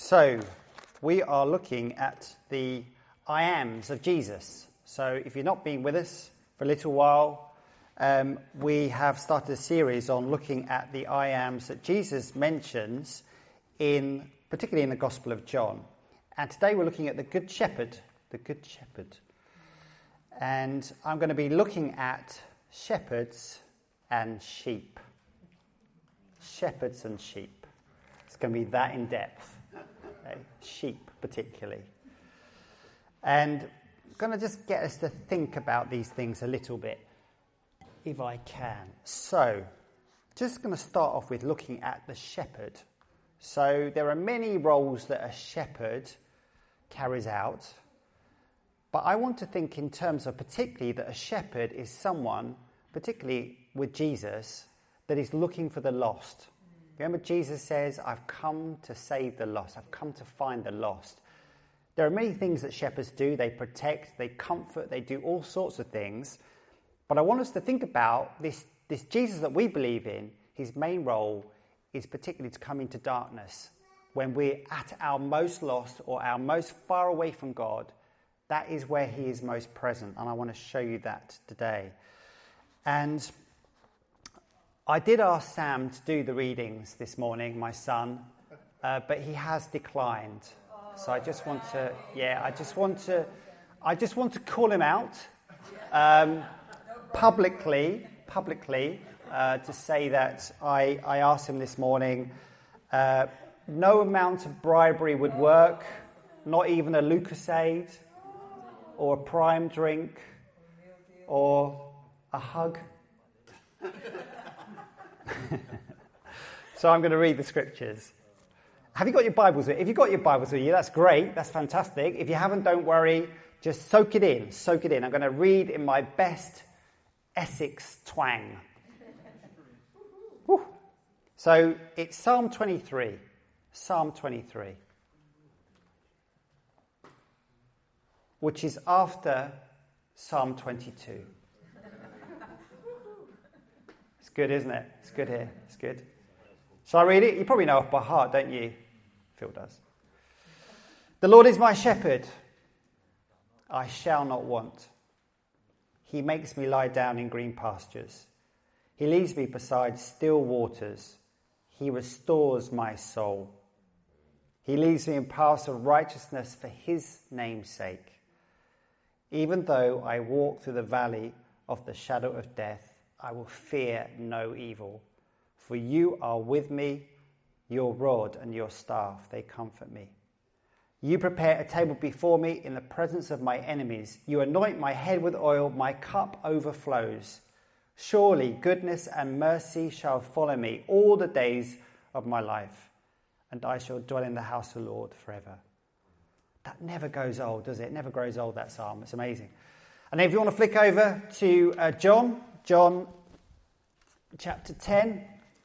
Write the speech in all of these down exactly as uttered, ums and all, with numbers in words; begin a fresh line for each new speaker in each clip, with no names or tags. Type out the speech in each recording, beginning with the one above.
So, we are looking at the I ams of Jesus. So, if you've not been with us for a little while, um, we have started a series on looking at the I ams that Jesus mentions, in particularly in the Gospel of John. And today we're looking at the Good Shepherd, the Good Shepherd. And I'm going to be looking at shepherds and sheep. Shepherds and sheep. It's going to be that in depth. Okay? Sheep, particularly. And I'm going to just get us to think about these things a little bit, if I can. So, just going to start off with looking at the shepherd. So, there are many roles that a shepherd carries out. But I want to think in terms of particularly that a shepherd is someone, particularly with Jesus, that is looking for the lost. Remember, Jesus says, I've come to save the lost. I've come to find the lost. There are many things that shepherds do. They protect, they comfort, they do all sorts of things. But I want us to think about this, this Jesus that we believe in. His main role is particularly to come into darkness. When we're at our most lost or our most far away from God, that is where he is most present. And I want to show you that today. And I did ask Sam to do the readings this morning, my son, uh, but he has declined. So I just want to, yeah, I just want to, I just want to call him out um, publicly, publicly, uh, to say that I, I asked him this morning. Uh, no amount of bribery would work, not even a Lucasade, or a prime drink, or a hug. So I'm going to read the scriptures. Have you got your Bibles with you? If you've got your Bibles with you, that's great. That's fantastic. If you haven't, don't worry. Just soak it in. Soak it in. I'm going to read in my best Essex twang. Woo. So it's Psalm twenty-three. Psalm twenty-three. Which is after Psalm twenty-two. It's good, isn't it? It's good here. It's good. Shall I read it? You probably know off by heart, don't you? Phil does. The Lord is my shepherd. I shall not want. He makes me lie down in green pastures. He leads me beside still waters. He restores my soul. He leads me in paths of righteousness for his name's sake. Even though I walk through the valley of the shadow of death, I will fear no evil. For you are with me, your rod and your staff, they comfort me. You prepare a table before me in the presence of my enemies. You anoint my head with oil, my cup overflows. Surely goodness and mercy shall follow me all the days of my life, and I shall dwell in the house of the Lord forever. That never goes old, does it? It never grows old, that psalm. It's amazing. And then if you want to flick over to uh, John, John chapter ten.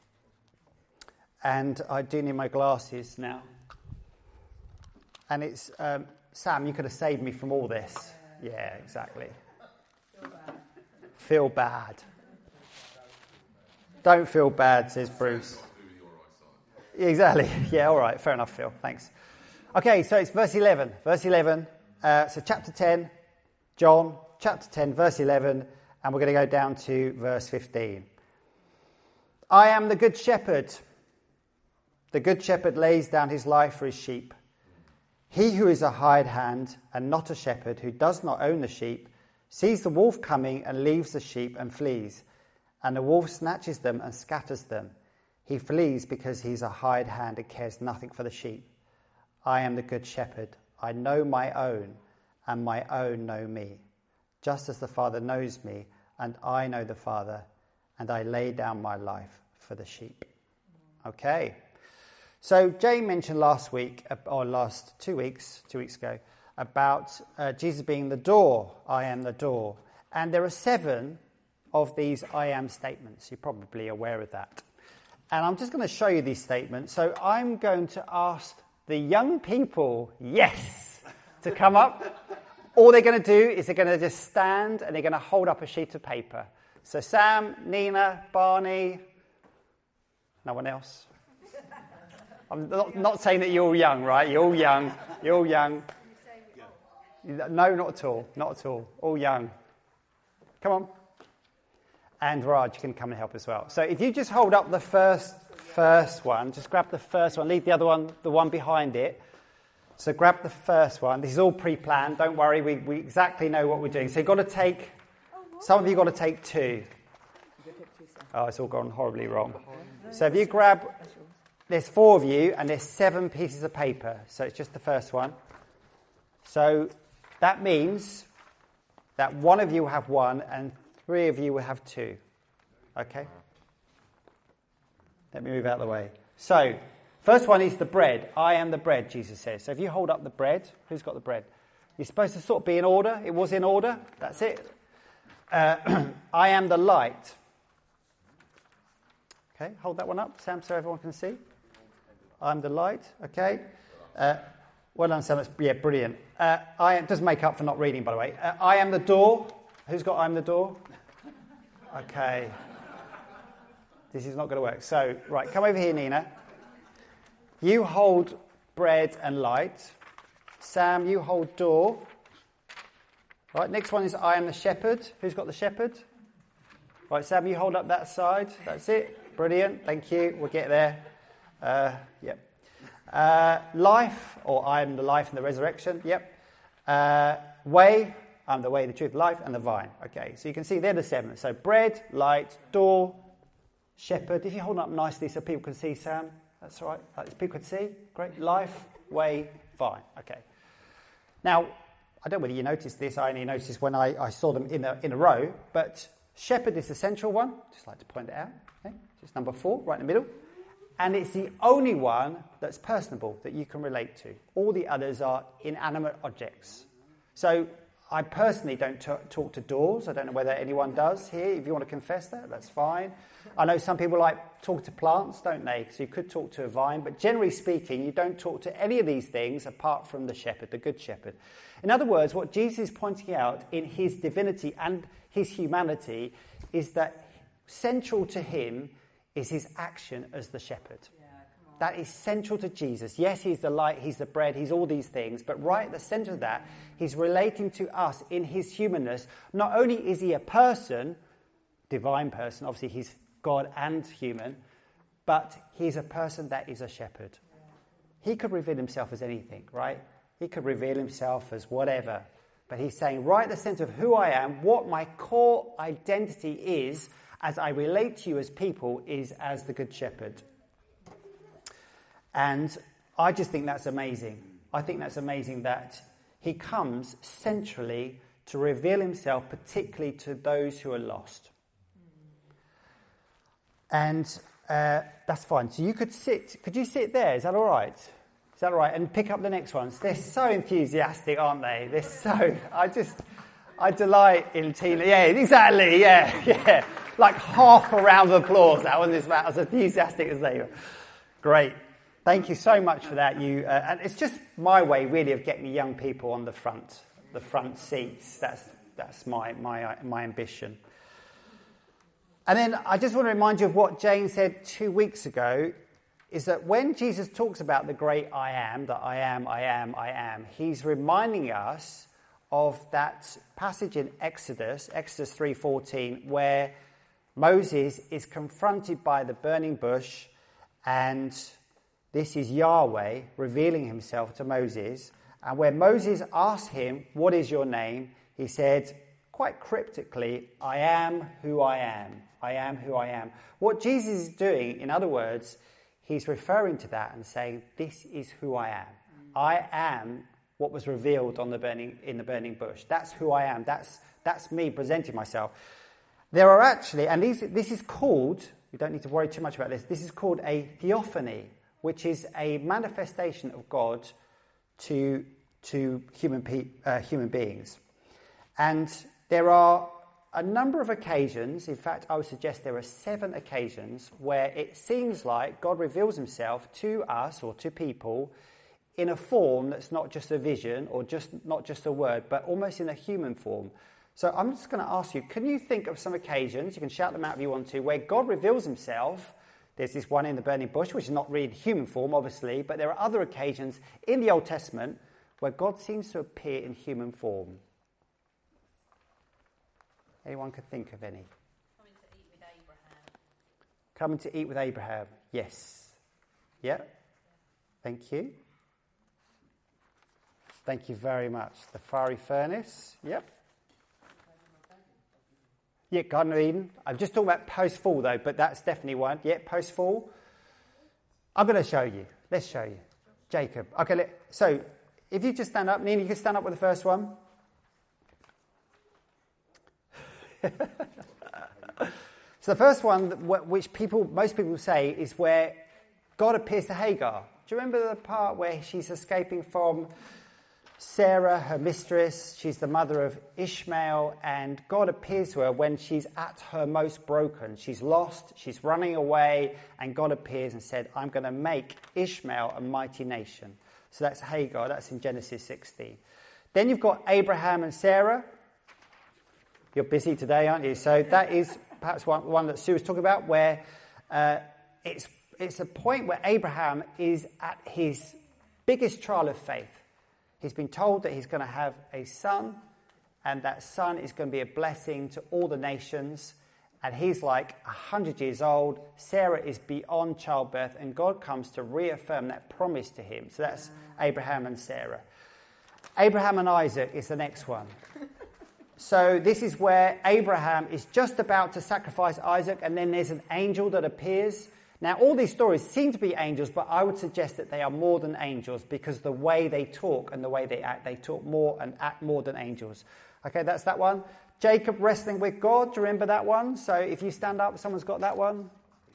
And I do need my glasses now. And it's, um, Sam, you could have saved me from all this. Yeah, exactly. Feel bad. Feel bad. Don't feel bad, says Bruce. Exactly. Yeah, all right. Fair enough, Phil. Thanks. Okay, so it's verse eleven. Verse eleven. Uh, so chapter ten, John, chapter ten, verse eleven. And we're going to go down to verse fifteen. I am the good shepherd. The good shepherd lays down his life for his sheep. He who is a hired hand and not a shepherd, who does not own the sheep, sees the wolf coming and leaves the sheep and flees. And the wolf snatches them and scatters them. He flees because he is a hired hand and cares nothing for the sheep. I am the good shepherd. I know my own, and my own know me. Just as the Father knows me, and I know the Father, and I lay down my life for the sheep. Okay. So Jay mentioned last week, or last two weeks, two weeks ago, about uh, Jesus being the door. I am the door. And there are seven of these I am statements. You're probably aware of that. And I'm just going to show you these statements. So I'm going to ask the young people, yes, to come up. All they're going to do is they're going to just stand and they're going to hold up a sheet of paper. So Sam, Nina, Barney, no one else? I'm not, not saying that you're all young, right? You're all young. You're all young. No, not at all. Not at all. All young. Come on. And Raj can come and help as well. So if you just hold up the first first one, just grab the first one, leave the other one, the one behind it. So grab the first one. This is all pre-planned. Don't worry, we, we exactly know what we're doing. So you've got to take, some of you got to take two. Oh, it's all gone horribly wrong. So if you grab, there's four of you and there's seven pieces of paper. So it's just the first one. So that means that one of you will have one and three of you will have two. Okay? Let me move out of the way. So, first one is the bread. I am the bread, Jesus says. So if you hold up the bread, who's got the bread? You're supposed to sort of be in order. It was in order. That's it. Uh, I am the light. Okay, hold that one up, Sam, so everyone can see. I'm the light. Okay. Uh, well done, Sam. That's, yeah, brilliant. Uh, I am, does make up for not reading, by the way. Uh, I am the door. Who's got I'm the door? Okay. This is not going to work. So, right, come over here, Nina. You hold bread and light. Sam, you hold door. Right, next one is I am the shepherd. Who's got the shepherd? Right, Sam, you hold up that side. That's it. Brilliant. Thank you. We'll get there. Uh, yep. Uh, life, or I am the life and the resurrection. Yep. Uh, way, I'm the way, the truth, life, and the vine. Okay, so you can see they're the seven. So bread, light, door, shepherd. If you hold up nicely so people can see, Sam, that's all right. Like, people can see. Great. Life, way, vine. Okay. Now, I don't know whether you noticed this. I only noticed when I, I saw them in a, in a row. But shepherd is the central one. Just like to point it out. Okay. It's number four, right in the middle. And it's the only one that's personable, that you can relate to. All the others are inanimate objects. So I personally don't t- talk to doors. I don't know whether anyone does here. If you want to confess that, that's fine. I know some people like talk to plants, don't they? So you could talk to a vine. But generally speaking, you don't talk to any of these things apart from the shepherd, the good shepherd. In other words, what Jesus is pointing out in his divinity and his humanity is that central to him is his action as the shepherd. Yeah, come on. That is central to Jesus. Yes, he's the light, he's the bread, he's all these things, but right at the center of that, he's relating to us in his humanness. Not only is he a person, divine person, obviously he's God and human, but he's a person that is a shepherd. Yeah. He could reveal himself as anything, right? He could reveal himself as whatever. But he's saying right at the center of who I am, what my core identity is, as I relate to you as people, is as the Good Shepherd. And I just think that's amazing. I think that's amazing that he comes centrally to reveal himself, particularly to those who are lost. And uh, that's fine. So you could sit, could you sit there? Is that all right? Is that all right? And pick up the next ones. They're so enthusiastic, aren't they? They're so, I just, I delight in Tina. Yeah, exactly, yeah, yeah. Like half a round of applause. That one is about as enthusiastic as they were. Great. Thank you so much for that. You, uh, and it's just my way, really, of getting the young people on the front, the front seats. That's that's my my my ambition. And then I just want to remind you of what Jane said two weeks ago, is that when Jesus talks about the great I am, that I am, I am, I am, he's reminding us of that passage in Exodus, Exodus three fourteen, where Moses is confronted by the burning bush, and this is Yahweh revealing himself to Moses. And when Moses asked him, what is your name? He said, quite cryptically, I am who I am. I am who I am. What Jesus is doing, in other words, he's referring to that and saying, this is who I am. I am what was revealed on the burning in the burning bush. That's who I am. That's that's me presenting myself. There are actually, and these, this is called, you don't need to worry too much about this, this is called a theophany, which is a manifestation of God to to human pe- uh, human beings. And there are a number of occasions, in fact, I would suggest there are seven occasions, where it seems like God reveals himself to us or to people in a form that's not just a vision or just not just a word, but almost in a human form. So I'm just going to ask you, can you think of some occasions, you can shout them out if you want to, where God reveals himself There's this one in the burning bush, which is not really human form, obviously, but there are other occasions in the Old Testament where God seems to appear in human form. Anyone could think of any?
Coming to eat with Abraham.
Coming to eat with Abraham, yes. Yeah, thank you. Thank you very much. The fiery furnace, yep. Yeah, Garden of Eden. I'm just talking about post-fall, though, but that's definitely one. Yeah, post-fall. I'm going to show you. Let's show you. Jacob. Okay, let, so if you just stand up, Nina, you can stand up with the first one. So the first one, which people, most people say, is where God appears to Hagar. Do you remember the part where she's escaping from Sarah, her mistress? She's the mother of Ishmael, and God appears to her when she's at her most broken. She's lost, she's running away, and God appears and said, I'm going to make Ishmael a mighty nation. So that's Hagar, that's in Genesis sixteen. Then you've got Abraham and Sarah. You're busy today, aren't you? So that is perhaps one, one that Sue was talking about, where uh, it's it's a point where Abraham is at his biggest trial of faith. He's been told that he's going to have a son, and that son is going to be a blessing to all the nations. And he's like one hundred years old. Sarah is beyond childbirth, and God comes to reaffirm that promise to him. So that's Abraham and Sarah. Abraham and Isaac is the next one. So this is where Abraham is just about to sacrifice Isaac, and then there's an angel that appears. Now, all these stories seem to be angels, but I would suggest that they are more than angels, because the way they talk and the way they act, they talk more and act more than angels. Okay, that's that one. Jacob wrestling with God. Do you remember that one? So if you stand up, someone's got that one.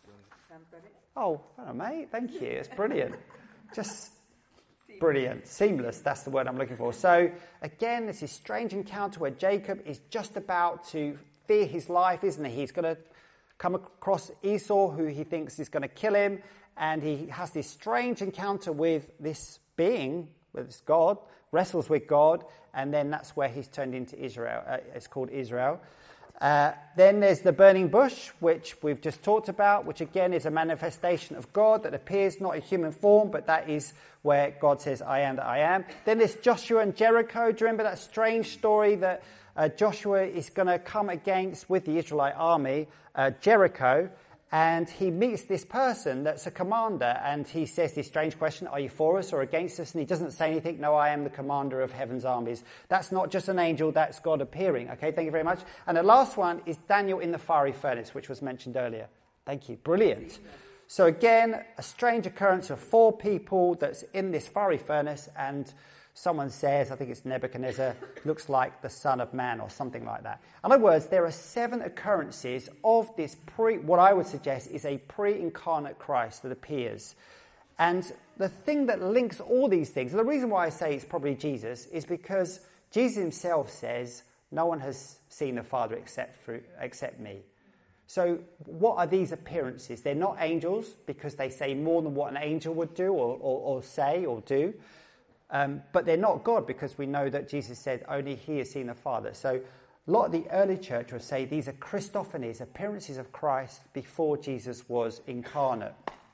Oh, hello, mate. Thank you. It's brilliant. Just brilliant. Seamless. That's the word I'm looking for. So again, this is strange encounter where Jacob is just about to fear his life, isn't he? He's going to come across Esau, who he thinks is going to kill him, and he has this strange encounter with this being, with this God, wrestles with God, and then that's where he's turned into Israel. Uh, it's called Israel. Uh, then there's the burning bush, which we've just talked about, which again is a manifestation of God that appears not in human form, but that is where God says, I am that I am. Then there's Joshua and Jericho. Do you remember that strange story that uh, Joshua is going to come against with the Israelite army, uh, Jericho, and he meets this person that's a commander, and he says this strange question, are you for us or against us? And he doesn't say anything. No, I am the commander of heaven's armies. That's not just an angel, that's God appearing. Okay, thank you very much. And the last one is Daniel in the fiery furnace, which was mentioned earlier. Thank you. Brilliant. So again, a strange occurrence of four people that's in this fiery furnace, and someone says, I think it's Nebuchadnezzar, looks like the Son of Man or something like that. In other words, there are seven occurrences of this pre, what I would suggest is a pre-incarnate Christ that appears. And the thing that links all these things, and the reason why I say it's probably Jesus, is because Jesus himself says, no one has seen the Father except through, except me. So what are these appearances? They're not angels, because they say more than what an angel would do or, or, or say or do. Um, but they're not God, because we know that Jesus said only he has seen the Father. So a lot of the early church would say these are Christophanies, appearances of Christ before Jesus was incarnate.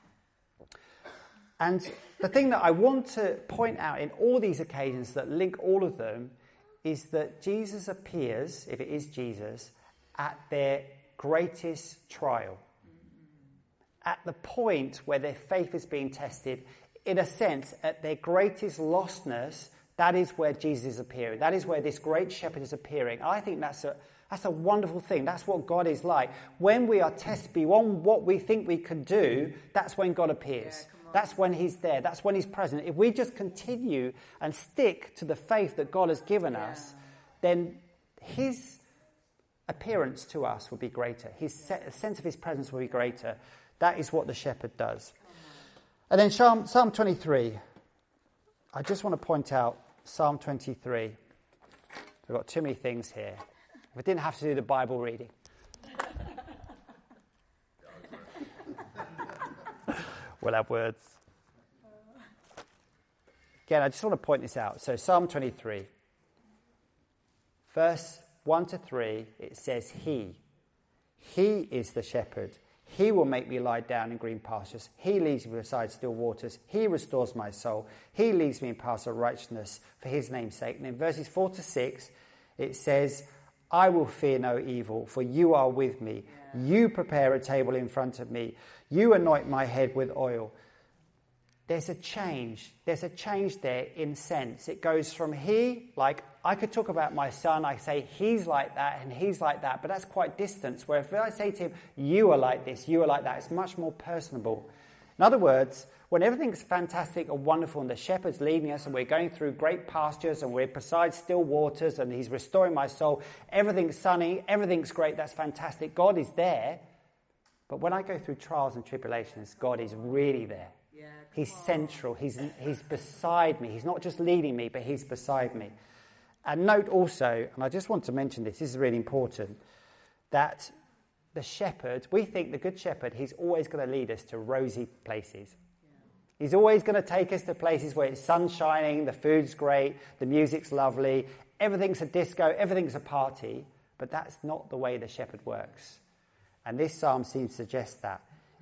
And the thing that I want to point out in all these occasions that link all of them is that Jesus appears, if it is Jesus, at their greatest trial. At the point where their faith is being tested, in a sense, at their greatest lostness, that is where Jesus is appearing. That is where this great shepherd is appearing. I think that's a that's a wonderful thing. That's what God is like. When we are tested beyond what we think we can do, that's when God appears. Yeah, that's when he's there. That's when he's present. If we just continue and stick to the faith that God has given yeah. us, then his appearance to us will be greater. His sense of his presence will be greater. That is what the shepherd does. And then Psalm, Psalm twenty-three. I just want to point out Psalm twenty-three. We've got too many things here. We didn't have to do the Bible reading. We'll have words. Again, I just want to point this out. So Psalm twenty-three. Verse one to three, it says he. He is the shepherd. He will make me lie down in green pastures. He leads me beside still waters. He restores my soul. He leads me in paths of righteousness for his name's sake. And in verses four to six, it says, I will fear no evil, for you are with me. Yeah. You prepare a table in front of me. You anoint my head with oil. There's a change. There's a change there in sense. It goes from he, like I could talk about my son. I say he's like that and he's like that, but that's quite distant. Where if I say to him, you are like this, you are like that, it's much more personable. In other words, when everything's fantastic and wonderful and the shepherd's leading us and we're going through great pastures and we're beside still waters and he's restoring my soul, everything's sunny, everything's great, that's fantastic. God is there. But when I go through trials and tribulations, God is really there.
Yeah,
he's central. He's, he's beside me. He's not just leading me, but he's beside me. And note also, and I just want to mention this, this is really important, that the shepherd, we think the good shepherd, he's always going to lead us to rosy places. Yeah. He's always going to take us to places where it's sun shining, the food's great, the music's lovely, everything's a disco, everything's a party. But that's not the way the shepherd works. And this psalm seems to suggest that.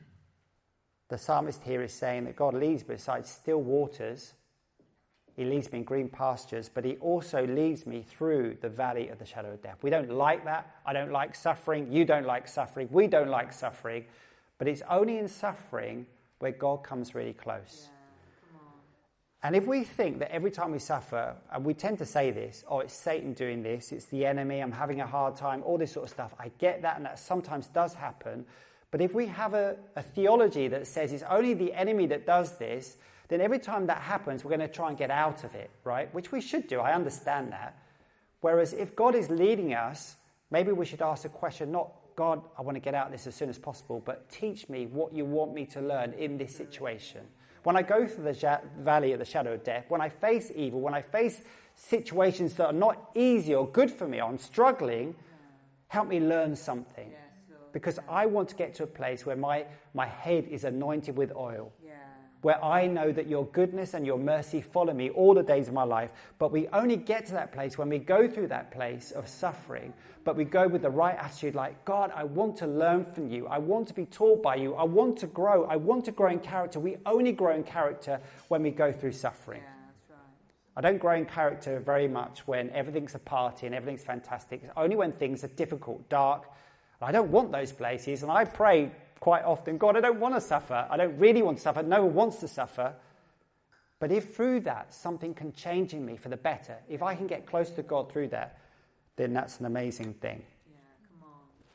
The psalmist here is saying that God leads me beside still waters. He leads me in green pastures, but he also leads me through the valley of the shadow of death. We don't like that. I don't like suffering. You don't like suffering. We don't like suffering. But it's only in suffering where God comes really close. Yeah, come on. And if we think that every time we suffer, and we tend to say this, oh, it's Satan doing this, it's the enemy, I'm having a hard time, all this sort of stuff. I get that, and that sometimes does happen. But if we have a, a theology that says it's only the enemy that does this, then every time that happens, we're going to try and get out of it, right? Which we should do. I understand that. Whereas if God is leading us, maybe we should ask a question, not, God, I want to get out of this as soon as possible, but teach me what you want me to learn in this situation. When I go through the ja- valley of the shadow of death, when I face evil, when I face situations that are not easy or good for me, or I'm struggling, help me learn something. Yeah. Because I want to get to a place where my, my head is anointed with oil. Yeah. Where I know that your goodness and your mercy follow me all the days of my life. But we only get to that place when we go through that place of suffering. But we go with the right attitude like, God, I want to learn from you. I want to be taught by you. I want to grow. I want to grow in character. We only grow in character when we go through suffering. Yeah, that's right. I don't grow in character very much when everything's a party and everything's fantastic. It's only when things are difficult, dark. I don't want those places, and I pray quite often, God, I don't want to suffer. I don't really want to suffer. No one wants to suffer. But if through that something can change in me for the better, if I can get close to God through that, then that's an amazing thing.
Yeah, come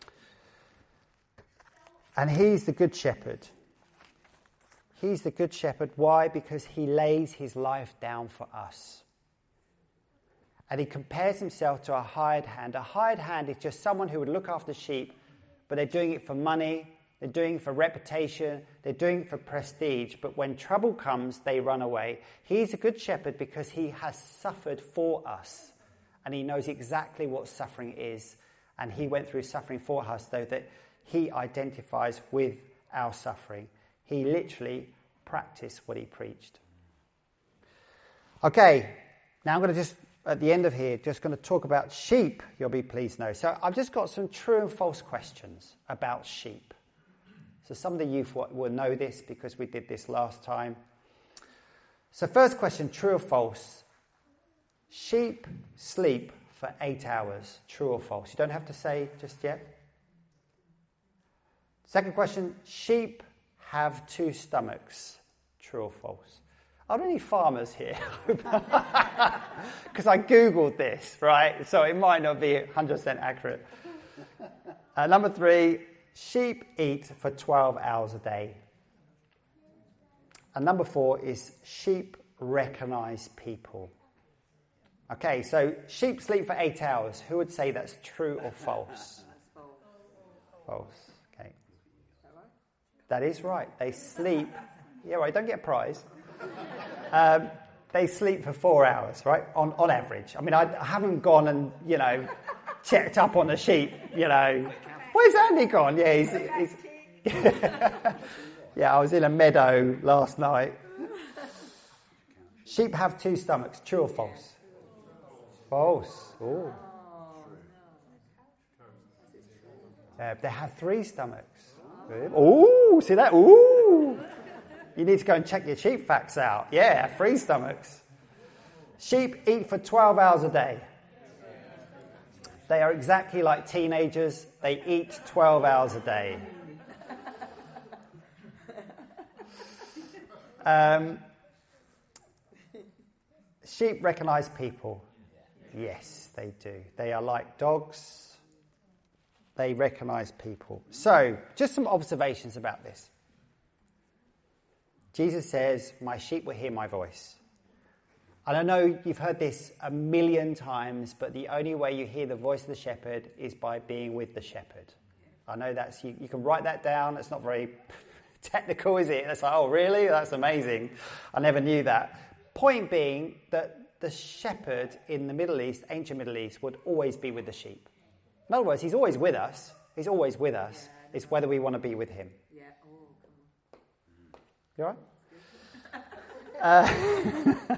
on.
And he's the good shepherd. He's the good shepherd. Why? Because he lays his life down for us. And he compares himself to a hired hand. A hired hand is just someone who would look after sheep, but they're doing it for money, they're doing it for reputation, they're doing it for prestige. But when trouble comes, they run away. He's a good shepherd because he has suffered for us. And he knows exactly what suffering is. And he went through suffering for us, so that he identifies with our suffering. He literally practiced what he preached. Okay, now I'm going to just... at the end of here, just going to talk about sheep, you'll be pleased to know. So I've just got some true and false questions about sheep. So some of the youth will know this because we did this last time. So first question, true or false? Sheep sleep for eight hours, true or false? You don't have to say just yet. Second question, sheep have two stomachs, true or false? Are there any farmers here? Because I Googled this, right? So it might not be one hundred percent accurate. Uh, number three, sheep eat for twelve hours a day. And number four is sheep recognize people. Okay, so sheep sleep for eight hours. Who would say that's true or false? False. Okay. That is right. They sleep. Yeah, right. Don't get a prize. Um, they sleep for four hours, right, on, on average. I mean, I, I haven't gone and, you know, checked up on the sheep, you know. Where's Andy gone? Yeah, he's... he's yeah, I was in a meadow last night. Sheep have two stomachs, true or false? False. Oh. Uh, they have three stomachs. Ooh, see that? Ooh. You need to go and check your sheep facts out. Yeah, free stomachs. Sheep eat for twelve hours a day. They are exactly like teenagers. They eat twelve hours a day. Um, sheep recognize people. Yes, they do. They are like dogs. They recognize people. So, just some observations about this. Jesus says, my sheep will hear my voice. And I know you've heard this a million times, but the only way you hear the voice of the shepherd is by being with the shepherd. I know that's, you, you can write that down. It's not very technical, is it? It's like, oh, really? That's amazing. I never knew that. Point being that the shepherd in the Middle East, ancient Middle East, would always be with the sheep. In other words, he's always with us. He's always with us. It's whether we want to be with him.
Yeah. Oh,
You all right? uh,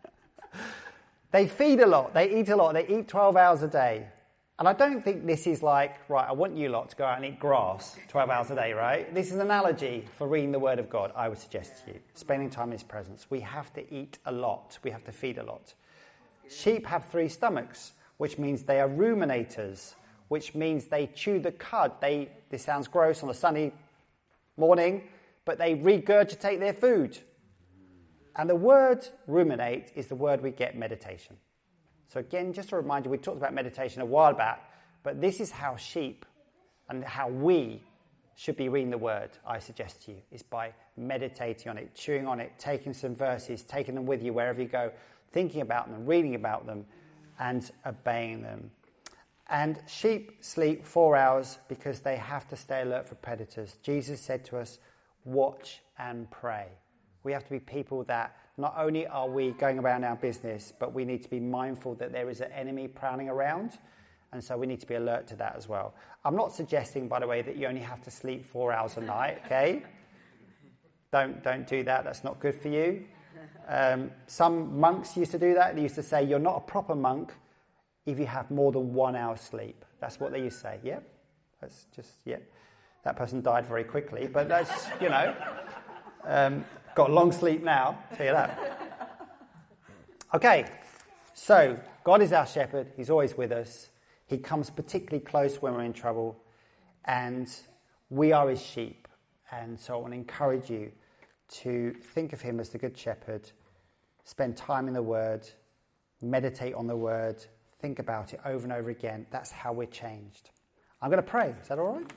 they feed a lot. They eat a lot. They eat twelve hours a day. And I don't think this is like, right, I want you lot to go out and eat grass twelve hours a day, right? This is an analogy for reading the Word of God, I would suggest to you. Spending time in His presence. We have to eat a lot. We have to feed a lot. Sheep have three stomachs, which means they are ruminators, which means they chew the cud. They, this sounds gross on a sunny morning, but they regurgitate their food. And the word ruminate is the word we get meditation. So again, just to remind you, we talked about meditation a while back, but this is how sheep and how we should be reading the word, I suggest to you, is by meditating on it, chewing on it, taking some verses, taking them with you wherever you go, thinking about them, reading about them, and obeying them. And sheep sleep four hours because they have to stay alert for predators. Jesus said to us, watch and pray. We have to be people that not only are we going around our business, but we need to be mindful that there is an enemy prowling around. And so we need to be alert to that as well. I'm not suggesting, by the way, that you only have to sleep four hours a night, okay? Don't, don't do that. That's not good for you. Um, some monks used to do that. They used to say, you're not a proper monk if you have more than one hour sleep. That's what they used to say. Yeah, that's just, yeah. That person died very quickly, but that's, you know... Um, got a long sleep now, tell you that. Okay, so God is our shepherd. He's always with us. He comes particularly close when we're in trouble. And we are his sheep. And so I want to encourage you to think of him as the good shepherd. Spend time in the word. Meditate on the word. Think about it over and over again. That's how we're changed. I'm going to pray. Is that all right?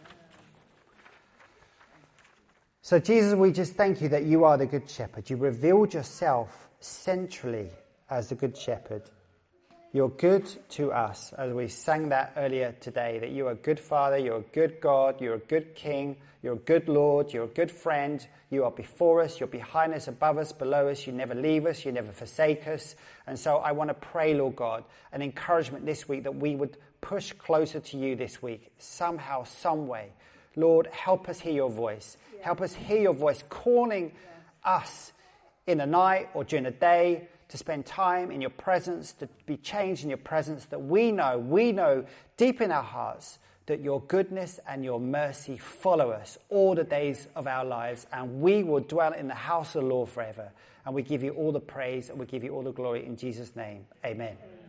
So, Jesus, we just thank you that you are the good shepherd. You revealed yourself centrally as the good shepherd. You're good to us, as we sang that earlier today, that you are a good Father, you're a good God, you're a good King, you're a good Lord, you're a good friend. You are before us, you're behind us, above us, below us. You never leave us, you never forsake us. And so I want to pray, Lord God, an encouragement this week that we would push closer to you this week, somehow, some way. Lord, help us hear your voice. Help us hear your voice calling us in the night or during the day to spend time in your presence, to be changed in your presence, that we know, we know deep in our hearts that your goodness and your mercy follow us all the days of our lives, and we will dwell in the house of the Lord forever. And we give you all the praise and we give you all the glory in Jesus' name. Amen.